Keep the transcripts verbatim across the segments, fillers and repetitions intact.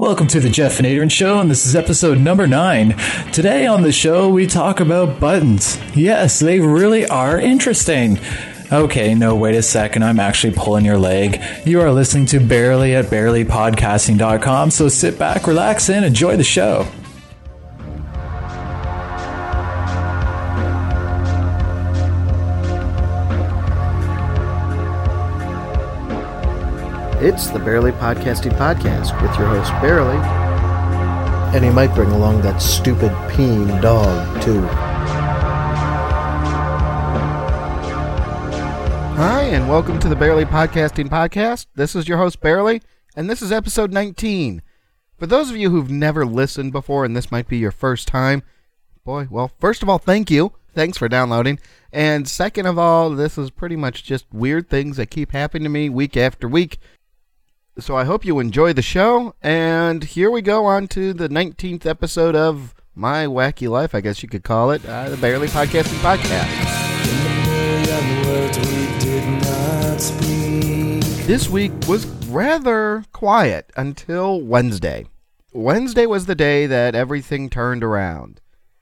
Welcome to the Jeff and Adrian Show, and this is episode number nine. Today on the show, we talk about buttons. Yes, they really are interesting. Okay, no, wait a second. I'm actually pulling your leg. You are listening to Barely at barely podcasting dot com, so sit back, relax, and enjoy the show. It's the Barely Podcasting Podcast with your host, Barely. And he might bring along that stupid peeing dog, too. Hi, and welcome to the Barely Podcasting Podcast. This is your host, Barely, and this is episode nineteen. For those of you who've never listened before, and this might be your first time, boy, well, first of all, thank you. Thanks for downloading. And second of all, this is pretty much just weird things that keep happening to me week after week. So I hope you enjoy the show, and here we go on to the nineteenth episode of my wacky life, I guess you could call it, uh, the Barely Podcasting Podcast. This week was rather quiet until Wednesday. Wednesday was the day that everything turned around.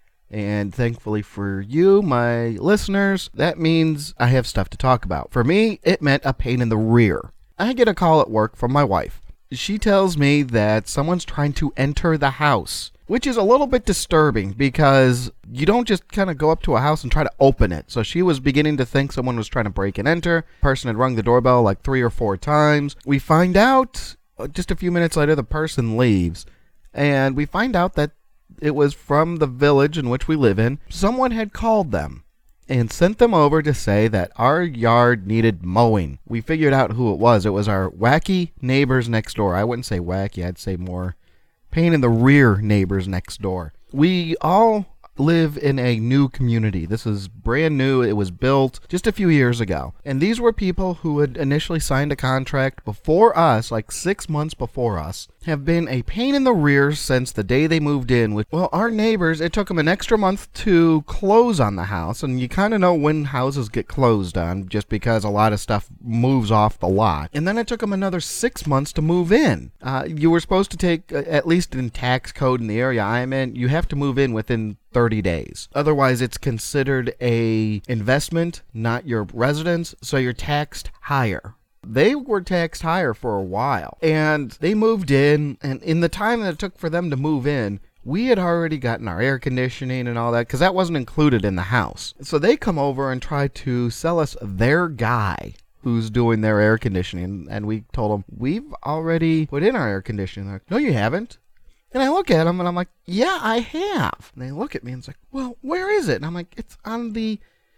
And thankfully for you, my listeners, that means I have stuff to talk about. For me, it meant a pain in the rear. I get a call at work from my wife. She tells me that someone's trying to enter the house, which is a little bit disturbing because you don't just kind of go up to a house and try to open it. So she was beginning to think someone was trying to break and enter. The person had rung the doorbell like three or four times. We find out just a few minutes later, the person leaves, and we find out that it was from the village in which we live in. Someone had called them and sent them over to say that our yard needed mowing. We figured out who it was. It was our wacky neighbors next door. I wouldn't say wacky. I'd say more pain in the rear neighbors next door. We all live in a new community. This is brand new. It was built just a few years ago. And these were people who had initially signed a contract before us, like six months before us, have been a pain in the rear since the day they moved in. With, well, our neighbors, it took them an extra month to close on the house. And you kind of know when houses get closed on just because a lot of stuff moves off the lot. And then it took them another six months to move in. Uh, you were supposed to take, uh, at least in tax code in the area I'm in, you have to move in within thirty days. Otherwise, it's considered a investment, not your residence, so you're taxed higher. They were taxed higher for a while, and they moved in, and in the time that it took for them to move in, we had already gotten our air conditioning and all that, because that wasn't included in the house. So they come over and try to sell us their guy who's doing their air conditioning, and we told them, we've already put in our air conditioning. They're like, no, you haven't. And I look at them, and I'm like, yeah, I have. And they look at me, and it's like, well, where is it? And I'm like, it's on the...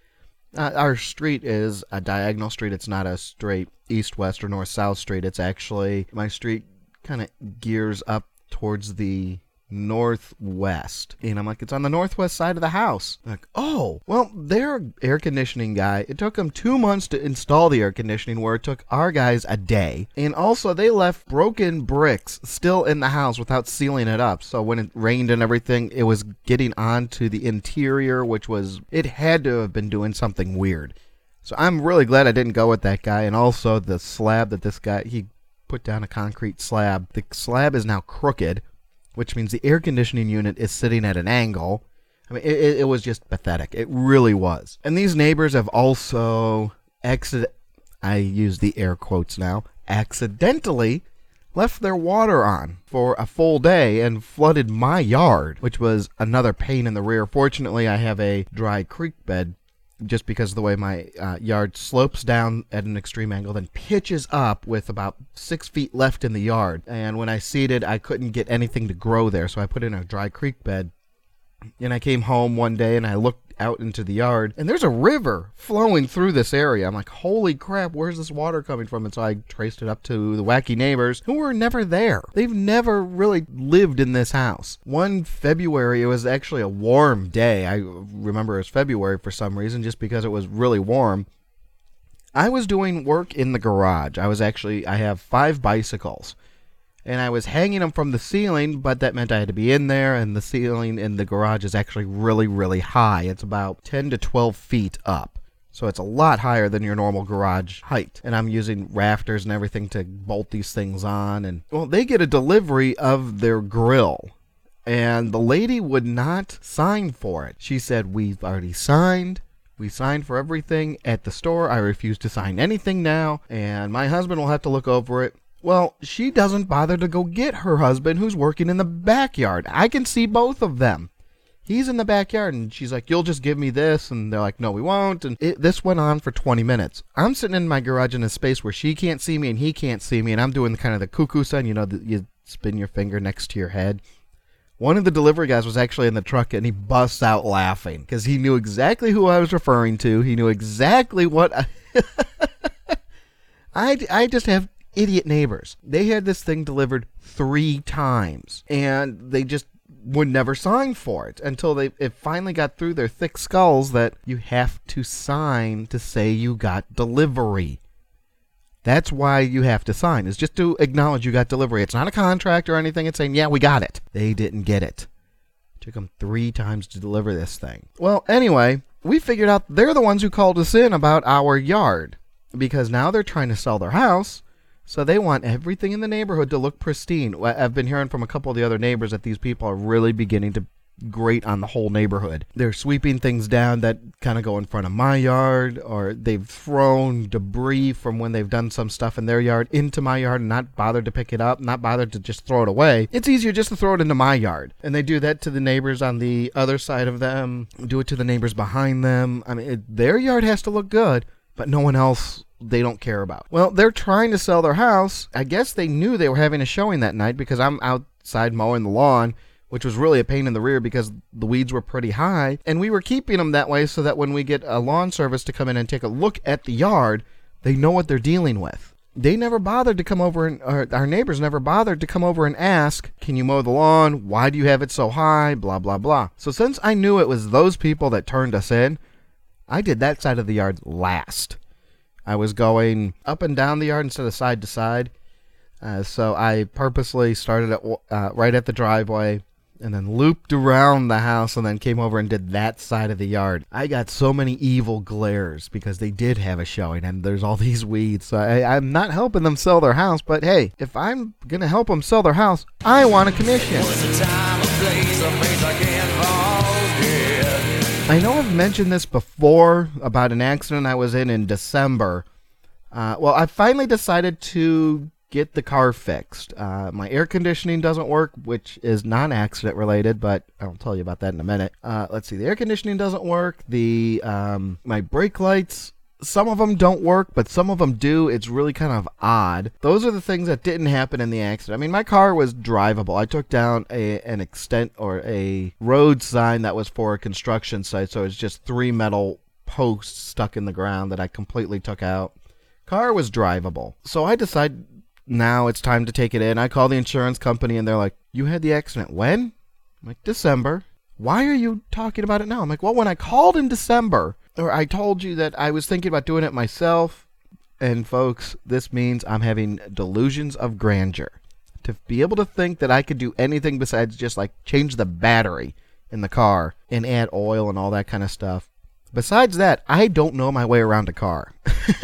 Uh, our street is a diagonal street. It's not a straight east-west or north-south street. It's actually... My street kind of gears up towards the northwest. And I'm like, it's on the northwest side of the house. I'm like, oh, well, their air conditioning guy, it took them two months to install the air conditioning, where it took our guys a day. And also, they left broken bricks still in the house without sealing it up. So when it rained and everything, it was getting onto the interior, which was, it had to have been doing something weird. So I'm really glad I didn't go with that guy. And also, the slab that this guy, he put down a concrete slab. The slab is now crooked, which means the air conditioning unit is sitting at an angle. I mean, it, it was just pathetic. It really was. And these neighbors have also, accident- I use the air quotes now, accidentally left their water on for a full day and flooded my yard, which was another pain in the rear. Fortunately, I have a dry creek bed, just because of the way my uh, yard slopes down at an extreme angle, then pitches up with about six feet left in the yard. And when I seeded, I couldn't get anything to grow there, so I put in a dry creek bed. And I came home one day, and I looked out into the yard, and there's a river flowing through this area. I'm like, holy crap, where's this water coming from? And so I traced it up to the wacky neighbors, who were never there. They've never really lived in this house. One February, it was actually a warm day. I remember it was February for some reason, just because it was really warm. I was doing work in the garage. I was actually, I have five bicycles. And I was hanging them from the ceiling, but that meant I had to be in there, and the ceiling in the garage is actually really, really high. It's about ten to twelve feet up. So it's a lot higher than your normal garage height. And I'm using rafters and everything to bolt these things on. And, well, they get a delivery of their grill. And the lady would not sign for it. She said, we've already signed. We signed for everything at the store. I refuse to sign anything now. And my husband will have to look over it. Well, she doesn't bother to go get her husband who's working in the backyard. I can see both of them. He's in the backyard, and she's like, you'll just give me this. And they're like, no, we won't. And it, this went on for twenty minutes. I'm sitting in my garage in a space where she can't see me and he can't see me. And I'm doing kind of the cuckoo sign, you know, the, you spin your finger next to your head. One of the delivery guys was actually in the truck, and he busts out laughing because he knew exactly who I was referring to. He knew exactly what I... I, I just have idiot neighbors. They had this thing delivered three times, and they just would never sign for it until they it finally got through their thick skulls that you have to sign to say you got delivery. That's why you have to sign, is just to acknowledge you got delivery. It's not a contract or anything. It's saying, yeah, we got it. They didn't get it. It took them three times to deliver this thing. Well, anyway, we figured out they're the ones who called us in about our yard because now they're trying to sell their house. So they want everything in the neighborhood to look pristine. I've been hearing from a couple of the other neighbors that these people are really beginning to grate on the whole neighborhood. They're sweeping things down that kind of go in front of my yard, or they've thrown debris from when they've done some stuff in their yard into my yard and not bothered to pick it up, not bothered to just throw it away. It's easier just to throw it into my yard. And they do that to the neighbors on the other side of them, do it to the neighbors behind them. I mean, it, their yard has to look good, but no one else they don't care about. Well, they're trying to sell their house. I guess they knew they were having a showing that night because I'm outside mowing the lawn, which was really a pain in the rear because the weeds were pretty high. And we were keeping them that way so that when we get a lawn service to come in and take a look at the yard, they know what they're dealing with. They never bothered to come over, and or our neighbors never bothered to come over and ask, can you mow the lawn? Why do you have it so high? Blah, blah, blah. So since I knew it was those people that turned us in, I did that side of the yard last. I was going up and down the yard instead of side to side. Uh, so I purposely started at, uh, right at the driveway and then looped around the house and then came over and did that side of the yard. I got so many evil glares because they did have a showing and there's all these weeds. So I, I'm not helping them sell their house, but hey, if I'm going to help them sell their house, I want a commission. I know I've mentioned this before about an accident I was in in December. Uh, well, I finally decided to get the car fixed. Uh, my air conditioning doesn't work, which is non-accident related, but I'll tell you about that in a minute. Uh, let's see, the air conditioning doesn't work. The um, my brake lights, some of them don't work, but some of them do. It's really kind of odd. Those are the things that didn't happen in the accident. I mean, my car was drivable. I took down a an extent or a road sign that was for a construction site, so it's just three metal posts stuck in the ground that I completely took out. Car was drivable. So I decided now it's time to take it in. I call the insurance company and they're like, you had the accident when? I'm like, December. Why are you talking about it now? I'm like, well, when I called in December, or I told you that I was thinking about doing it myself. And folks, this means I'm having delusions of grandeur. To be able to think that I could do anything besides just like change the battery in the car and add oil and all that kind of stuff. Besides that, I don't know my way around a car.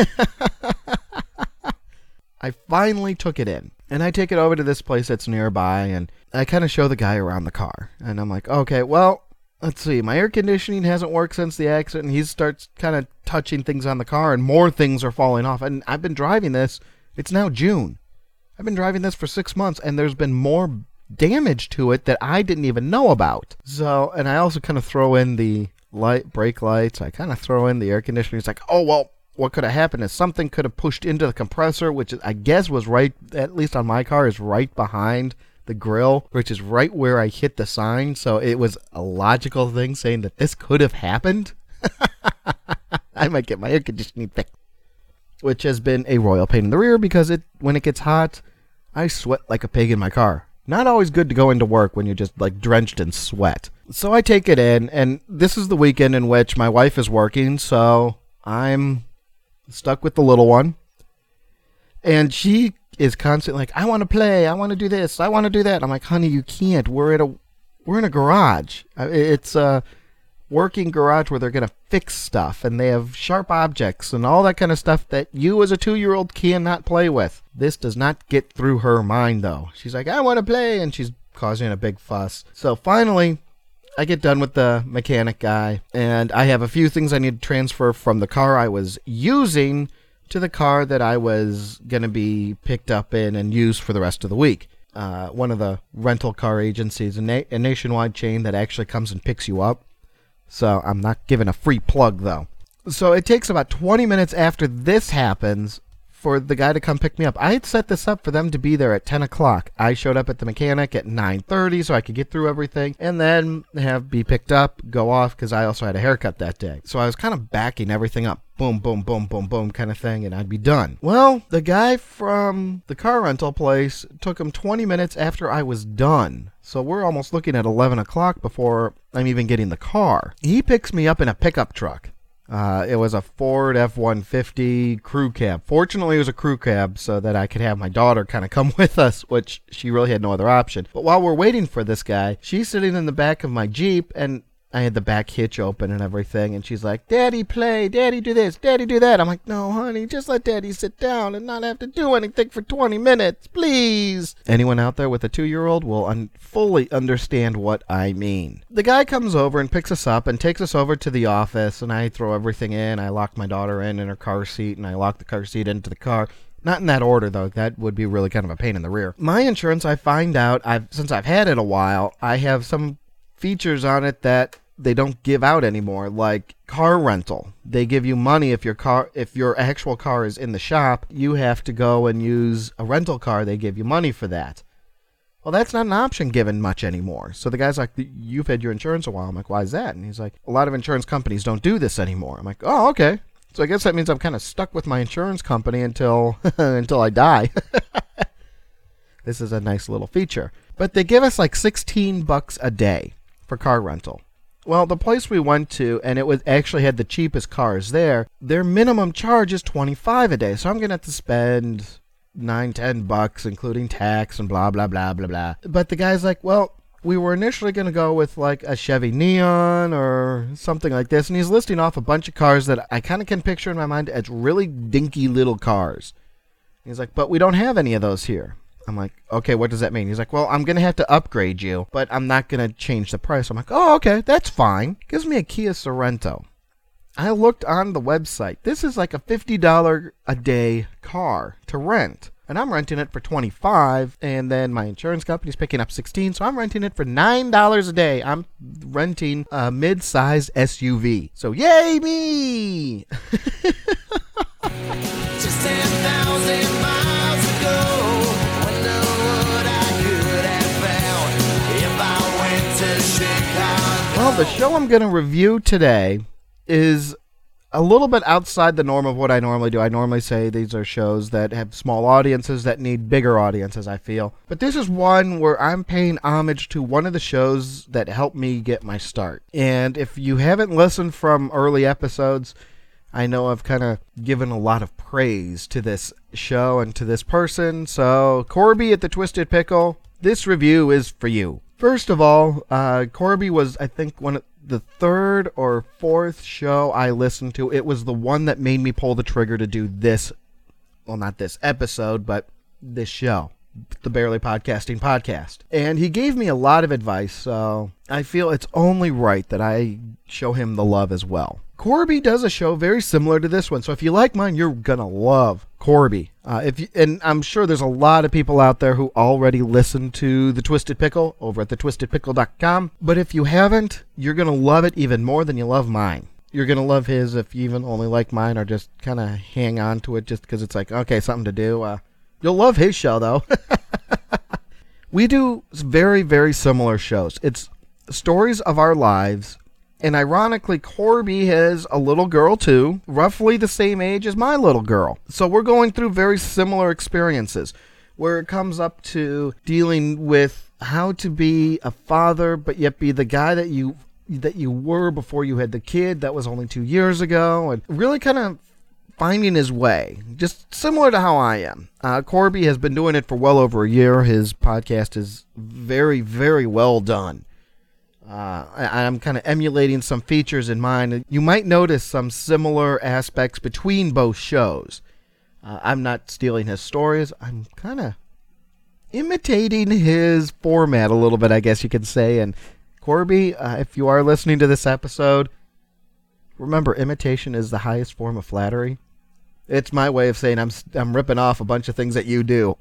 I finally took it in. And I take it over to this place that's nearby, and I kind of show the guy around the car. And I'm like, okay, well, let's see. My air conditioning hasn't worked since the accident, and he starts kind of touching things on the car, and more things are falling off. And I've been driving this. It's now June. I've been driving this for six months, and there's been more damage to it that I didn't even know about. So, and I also kind of throw in the light brake lights. I kind of throw in the air conditioning. It's like, oh, well, what could have happened is something could have pushed into the compressor, which I guess was right, at least on my car, is right behind the grill, which is right where I hit the sign. So it was a logical thing saying that this could have happened. I might get my air conditioning fixed, which has been a royal pain in the rear because it when it gets hot, I sweat like a pig in my car. Not always good to go into work when you're just like drenched in sweat. So I take it in, and this is the weekend in which my wife is working, so I'm stuck with the little one. And she is constantly like, I want to play, I want to do this, I want to do that. I'm like, honey, you can't. We're at a we're in a garage. It's uh working garage where they're going to fix stuff, and they have sharp objects and all that kind of stuff that you as a two-year-old cannot play with. This does not get through her mind, though. She's like, I want to play, and she's causing a big fuss. So finally, I get done with the mechanic guy, and I have a few things I need to transfer from the car I was using to the car that I was going to be picked up in and used for the rest of the week. Uh, one of the rental car agencies, a, na- a nationwide chain that actually comes and picks you up. So I'm not giving a free plug, though. So it takes about twenty minutes after this happens for the guy to come pick me up. I had set this up for them to be there at ten o'clock. I showed up at the mechanic at nine thirty so I could get through everything and then have be picked up, go off, because I also had a haircut that day. So I was kind of backing everything up. Boom, boom, boom, boom, boom kind of thing, and I'd be done. Well, the guy from the car rental place took him twenty minutes after I was done. So we're almost looking at eleven o'clock before I'm even getting the car. He picks me up in a pickup truck. Uh, it was a Ford F one fifty crew cab. Fortunately, it was a crew cab so that I could have my daughter kind of come with us, which she really had no other option. But while we're waiting for this guy, she's sitting in the back of my Jeep, and I had the back hitch open and everything, and she's like, Daddy, play, Daddy, do this, Daddy, do that. I'm like, no, honey, just let Daddy sit down and not have to do anything for twenty minutes, please. Anyone out there with a two-year-old will un- fully understand what I mean. The guy comes over and picks us up and takes us over to the office, and I throw everything in. I lock my daughter in in her car seat, and I lock the car seat into the car. Not in that order, though. That would be really kind of a pain in the rear. My insurance, I find out, I've since I've had it a while, I have some features on it that they don't give out anymore, like car rental. They give you money if your car, if your actual car is in the shop, you have to go and use a rental car. They give you money for that. Well, that's not an option given much anymore. So the guy's like, you've had your insurance a while. I'm like, why is that? And he's like, a lot of insurance companies don't do this anymore. I'm like, oh, okay. So I guess that means I'm kind of stuck with my insurance company until until I die. This is a nice little feature. But they give us like sixteen bucks a day for car rental. Well, the place we went to, and it was actually had the cheapest cars there, their minimum charge is twenty-five a day. So I'm going to have to spend nine, ten bucks, including tax and blah, blah, blah, blah, blah. But the guy's like, well, we were initially going to go with like a Chevy Neon or something like this. And he's listing off a bunch of cars that I kind of can picture in my mind as really dinky little cars. He's like, but we don't have any of those here. I'm like, okay, what does that mean? He's like, well, I'm going to have to upgrade you, but I'm not going to change the price. I'm like, oh, okay, that's fine. Gives me a Kia Sorento. I looked on the website. This is like a fifty dollars a day car to rent. And I'm renting it for twenty-five dollars, and then my insurance company's picking up sixteen dollars, so I'm renting it for nine dollars a day. I'm renting a mid-sized S U V. So yay me! Just ten thousand miles ago. Well, the show I'm going to review today is a little bit outside the norm of what I normally do. I normally say these are shows that have small audiences that need bigger audiences, I feel. But this is one where I'm paying homage to one of the shows that helped me get my start. And if you haven't listened from early episodes, I know I've kind of given a lot of praise to this show and to this person. So, Corby at the Twisted Pickle, this review is for you. First of all, uh, Corby was, I think, one of the third or fourth show I listened to. It was the one that made me pull the trigger to do this, well, not this episode, but this show, the Barely Podcasting Podcast. And he gave me a lot of advice, so I feel it's only right that I show him the love as well. Corby does a show very similar to this one, so if you like mine, you're gonna love Corby. Uh, if you, and I'm sure there's a lot of people out there who already listen to The Twisted Pickle over at the twisted pickle dot com, but if you haven't, you're gonna love it even more than you love mine. You're gonna love his if you even only like mine or just kind of hang on to it just because it's like, okay, something to do. Uh, you'll love his show, though. We do very, very similar shows. It's stories of our lives. And ironically, Corby has a little girl, too, roughly the same age as my little girl. So we're going through very similar experiences, where it comes up to dealing with how to be a father, but yet be the guy that you that you were before you had the kid. That was only two years ago. And really kind of finding his way, just similar to how I am. Uh, Corby has been doing it for well over a year. His podcast is very, very well done. Uh, I, I'm kind of emulating some features in mine. You might notice some similar aspects between both shows. Uh, I'm not stealing his stories. I'm kind of imitating his format a little bit, I guess you could say. And Corby, uh, if you are listening to this episode, remember, imitation is the highest form of flattery. It's my way of saying I'm I'm ripping off a bunch of things that you do.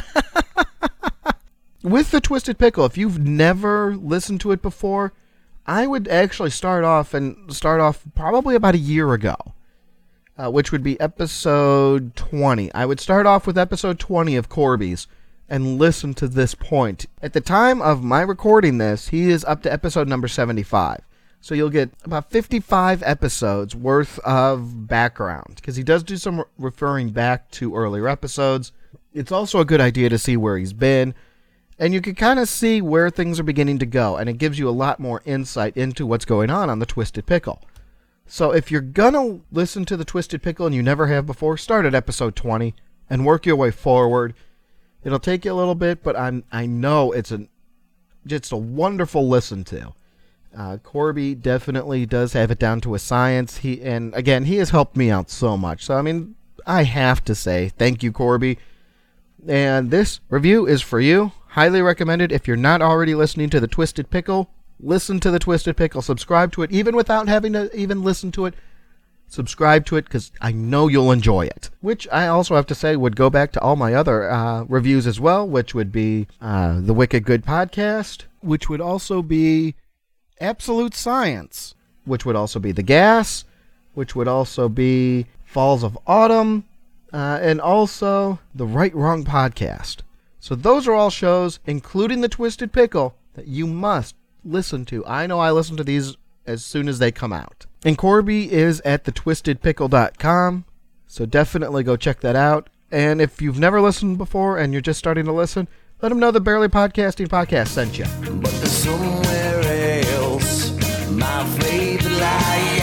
With the Twisted Pickle, if you've never listened to it before, I would actually start off and start off probably about a year ago, uh, which would be episode twenty. I would start off with episode twenty of Corby's and listen to this point. At the time of my recording this, he is up to episode number seventy-five. So you'll get about fifty-five episodes worth of background, because he does do some re- referring back to earlier episodes. It's also a good idea to see where he's been, and you can kind of see where things are beginning to go, and it gives you a lot more insight into what's going on on the Twisted Pickle. So if you're going to listen to the Twisted Pickle and you never have before, start at episode twenty and work your way forward. It'll take you a little bit, but I'm, I know it's a, just a wonderful listen to. Uh, Corby definitely does have it down to a science. He and again, he has helped me out so much. So, I mean, I have to say thank you, Corby. And this review is for you. Highly recommended. If you're not already listening to the Twisted Pickle, listen to the Twisted Pickle. Subscribe to it, even without having to even listen to it. Subscribe to it, because I know you'll enjoy it. Which I also have to say would go back to all my other uh, reviews as well, which would be uh, the Wicked Good Podcast, which would also be Absolute Science, which would also be The Gas, which would also be Falls of Autumn, uh, and also the Right Wrong Podcast. So those are all shows, including the Twisted Pickle, that you must listen to. I know I listen to these as soon as they come out. And Corby is at the twisted pickle dot com, so definitely go check that out. And if you've never listened before and you're just starting to listen, let them know the Barely Podcasting Podcast sent you. But there's somewhere else my faith lies.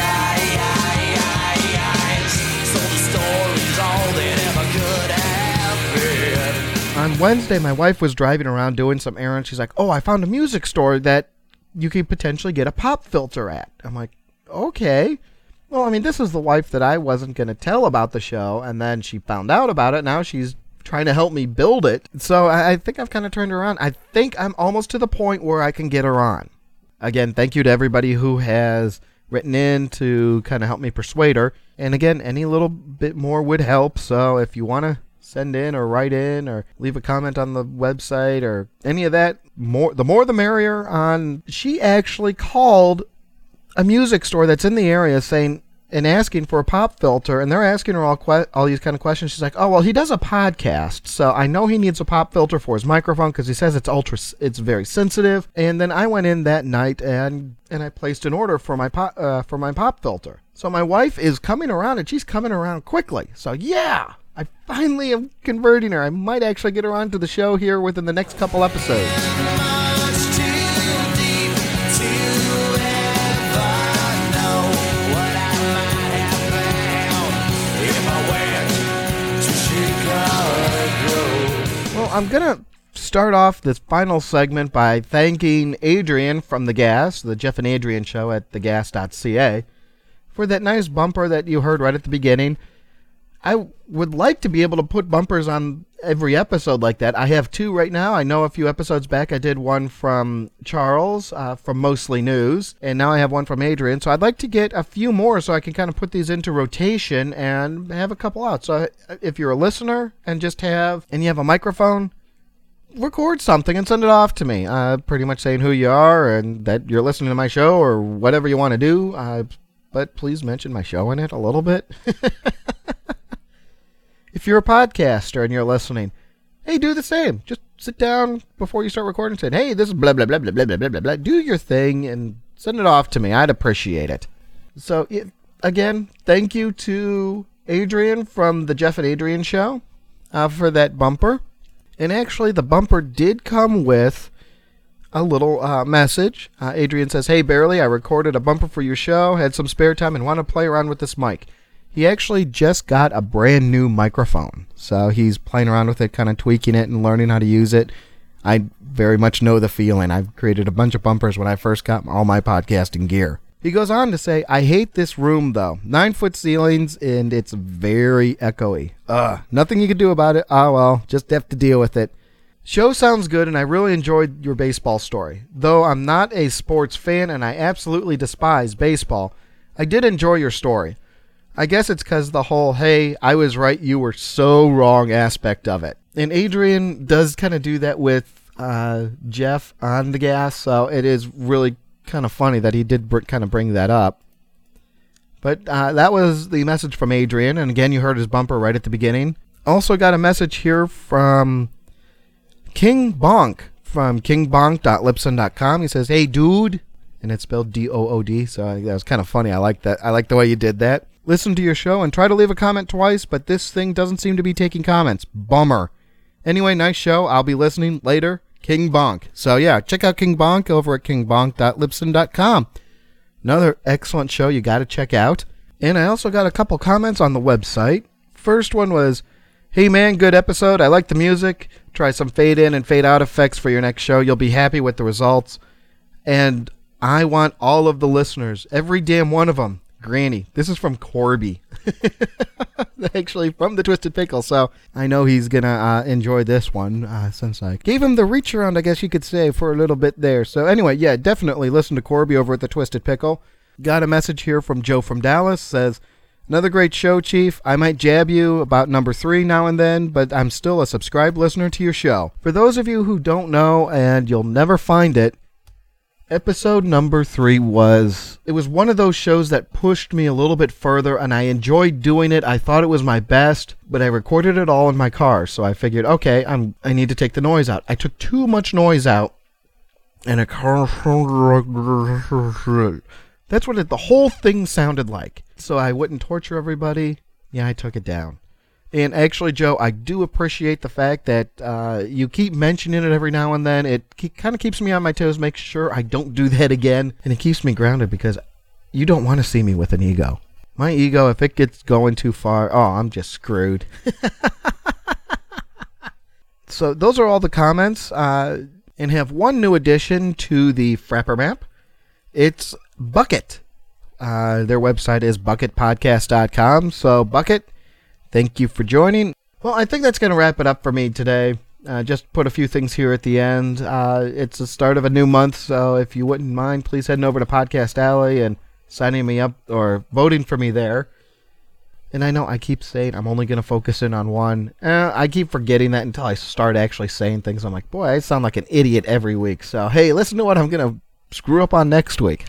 So the story's all that ever could have been. On Wednesday, my wife was driving around doing some errands. She's like, oh, I found a music store that you could potentially get a pop filter at. I'm like, okay. Well, I mean, this is the wife that I wasn't going to tell about the show, and then she found out about it. Now she's trying to help me build it. So I, I think I've kind of turned her on. I think I'm almost to the point where I can get her on. Again, thank you to everybody who has written in to kind of help me persuade her. And again, any little bit more would help. So if you want to send in or write in or leave a comment on the website or any of that, more the more the merrier. On she actually called a music store that's in the area saying and asking for a pop filter, and they're asking her all que- all these kind of questions. She's like, oh, well, he does a podcast, so I know he needs a pop filter for his microphone because he says it's ultra it's very sensitive. And then I went in that night and and I placed an order for my pop uh, for my pop filter. So my wife is coming around, and she's coming around quickly. So yeah, I finally am converting her. I might actually get her onto the show here within the next couple episodes. Well, I'm going to start off this final segment by thanking Adrian from The Gas, the Jeff and Adrian show at the gas dot c a, for that nice bumper that you heard right at the beginning. I would like to be able to put bumpers on every episode like that. I have two right now. I know a few episodes back I did one from Charles uh, from Mostly News, and now I have one from Adrian. So I'd like to get a few more so I can kind of put these into rotation and have a couple out. So if you're a listener and just have, and you have a microphone, record something and send it off to me. Uh, pretty much saying who you are and that you're listening to my show or whatever you want to do. Uh, but please mention my show in it a little bit. If you're a podcaster and you're listening, hey, do the same. Just sit down before you start recording and say, hey, this is blah, blah, blah, blah, blah, blah, blah, blah, blah. Do your thing and send it off to me. I'd appreciate it. So, it, again, thank you to Adrian from the Jeff and Adrian show uh, for that bumper. And actually, the bumper did come with a little uh, message. Uh, Adrian says, hey, Barely, I recorded a bumper for your show, had some spare time, and want to play around with this mic. He actually just got a brand new microphone, so he's playing around with it, kind of tweaking it and learning how to use it. I very much know the feeling. I've created a bunch of bumpers when I first got all my podcasting gear. He goes on to say, I hate this room, though. Nine-foot ceilings, and it's very echoey. Ugh, nothing you can do about it. Oh, well, just have to deal with it. Show sounds good, and I really enjoyed your baseball story. Though I'm not a sports fan, and I absolutely despise baseball, I did enjoy your story. I guess it's because the whole, hey, I was right, you were so wrong aspect of it. And Adrian does kind of do that with uh, Jeff on the gas, so it is really kind of funny that he did br- kind of bring that up. But uh, that was the message from Adrian, and again, you heard his bumper right at the beginning. Also got a message here from King Bonk from king bonk dot libsyn dot com. He says, hey, dude, and it's spelled D O O D, so I think that was kind of funny. I like that. I like the way you did that. Listen to your show and try to leave a comment twice, but this thing doesn't seem to be taking comments. Bummer. Anyway, nice show. I'll be listening later. King Bonk. So yeah, check out King Bonk over at king bonk dot libsyn dot com. Another excellent show you got to check out. And I also got a couple comments on the website. First one was, hey man, good episode. I like the music. Try some fade in and fade out effects for your next show. You'll be happy with the results. And I want all of the listeners, every damn one of them. Granny. This is from Corby. Actually, from the Twisted Pickle. So I know he's going to uh, enjoy this one uh, since I gave him the reach around, I guess you could say, for a little bit there. So anyway, yeah, definitely listen to Corby over at the Twisted Pickle. Got a message here from Joe from Dallas. Says, another great show, Chief. I might jab you about number three now and then, but I'm still a subscribed listener to your show. For those of you who don't know, and you'll never find it, episode number three was, it was one of those shows that pushed me a little bit further, and I enjoyed doing it. I thought it was my best, but I recorded it all in my car, so I figured, okay, I'm, I need to take the noise out. I took too much noise out, and a car, that's what it, the whole thing sounded like. So I wouldn't torture everybody. Yeah, I took it down. And actually, Joe, I do appreciate the fact that uh, you keep mentioning it every now and then. It ke- kind of keeps me on my toes, makes sure I don't do that again. And it keeps me grounded because you don't want to see me with an ego. My ego, if it gets going too far, oh, I'm just screwed. So those are all the comments. Uh, and have one new addition to the Frapper Map. It's Bucket. Uh, their website is bucket podcast dot com. So, Bucket, thank you for joining. Well, I think that's going to wrap it up for me today. Uh, just put a few things here at the end. Uh, it's the start of a new month, so if you wouldn't mind, please heading over to Podcast Alley and signing me up or voting for me there. And I know I keep saying I'm only going to focus in on one. Uh, I keep forgetting that until I start actually saying things. I'm like, boy, I sound like an idiot every week. So, hey, listen to what I'm going to screw up on next week.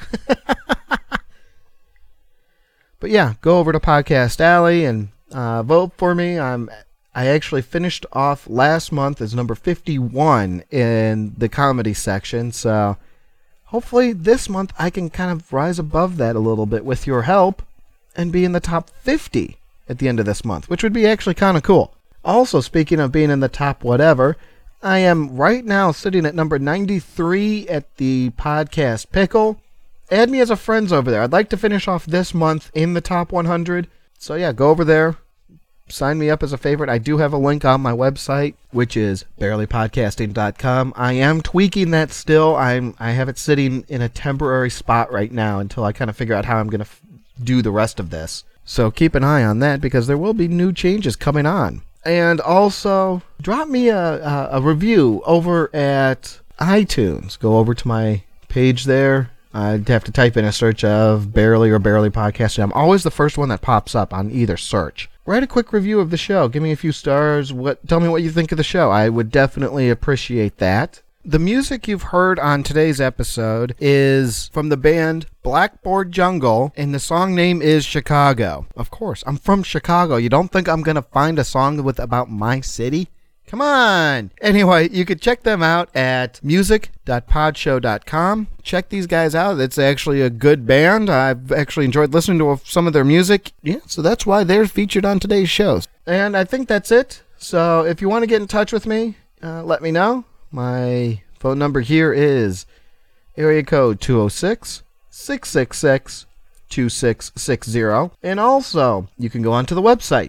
But yeah, go over to Podcast Alley and uh, vote for me. I'm I actually finished off last month as number fifty-one in the comedy section, so hopefully this month I can kind of rise above that a little bit with your help and be in the top fifty at the end of this month, which would be actually kind of cool. Also, speaking of being in the top whatever, I am right now sitting at number ninety-three at the Podcast Pickle. Add me as a friends over there. I'd like to finish off this month in the top one hundred. So yeah, go over there. Sign me up as a favorite. I do have a link on my website, which is barely podcasting dot com. I am tweaking that still. I'm I have it sitting in a temporary spot right now until I kind of figure out how I'm going to f- do the rest of this. So keep an eye on that because there will be new changes coming on. And also, drop me a, a, a review over at iTunes. Go over to my page there. I'd have to type in a search of Barely or Barely Podcasting. I'm always the first one that pops up on either search. Write a quick review of the show. Give me a few stars. What? Tell me what you think of the show. I would definitely appreciate that. The music you've heard on today's episode is from the band Blackboard Jungle, and the song name is Chicago. Of course, I'm from Chicago. You don't think I'm going to find a song with about my city? Come on! Anyway, you could check them out at music dot podshow dot com. Check these guys out. It's actually a good band. I've actually enjoyed listening to some of their music. Yeah, so that's why they're featured on today's shows. And I think that's it. So if you want to get in touch with me, uh, let me know. My phone number here is area code two oh six, six six six, two six six zero. And also, you can go onto the website,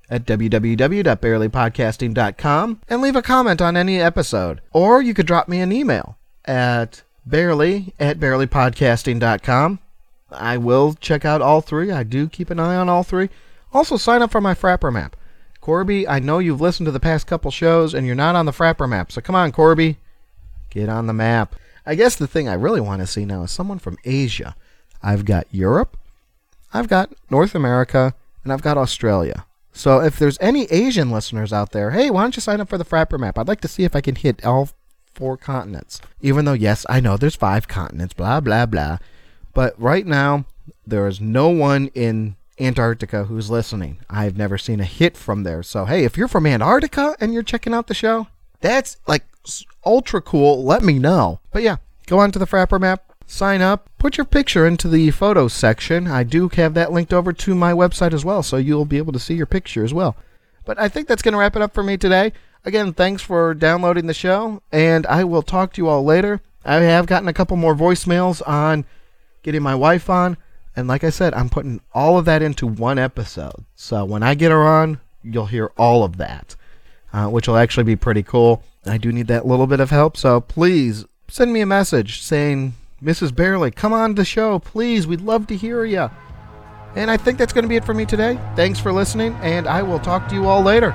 at w w w dot barely podcasting dot com and leave a comment on any episode. Or you could drop me an email at barely at barely podcasting dot com. I will check out all three. I do keep an eye on all three. Also, sign up for my Frapper map. Corby, I know you've listened to the past couple shows and you're not on the Frapper map. So come on, Corby. Get on the map. I guess the thing I really want to see now is someone from Asia. I've got Europe, I've got North America, and I've got Australia. So if there's any Asian listeners out there, hey, why don't you sign up for the Frapper map? I'd like to see if I can hit all four continents. Even though, yes, I know there's five continents, blah, blah, blah. But right now, there is no one in Antarctica who's listening. I've never seen a hit from there. So, hey, if you're from Antarctica and you're checking out the show, that's like ultra cool. Let me know. But yeah, go on to the Frapper map, sign up, put your picture into the photos section. I do have that linked over to my website as well, so you'll be able to see your picture as well. But I think that's going to wrap it up for me today. Again, thanks for downloading the show, and I will talk to you all later. I have gotten a couple more voicemails on getting my wife on, and like I said, I'm putting all of that into one episode. So when I get her on, you'll hear all of that, uh, which will actually be pretty cool. I do need that little bit of help, so please send me a message saying, Missus Barely, come on the show, please. We'd love to hear you. And I think that's going to be it for me today. Thanks for listening, and I will talk to you all later.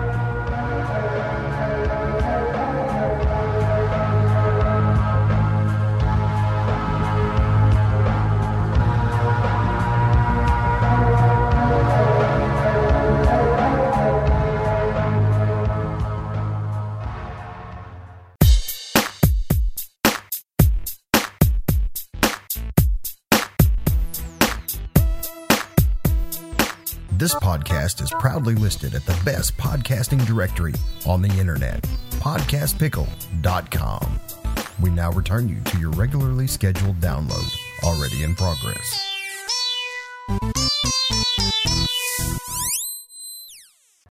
This podcast is proudly listed at the best podcasting directory on the internet, podcast pickle dot com. We now return you to your regularly scheduled download, already in progress.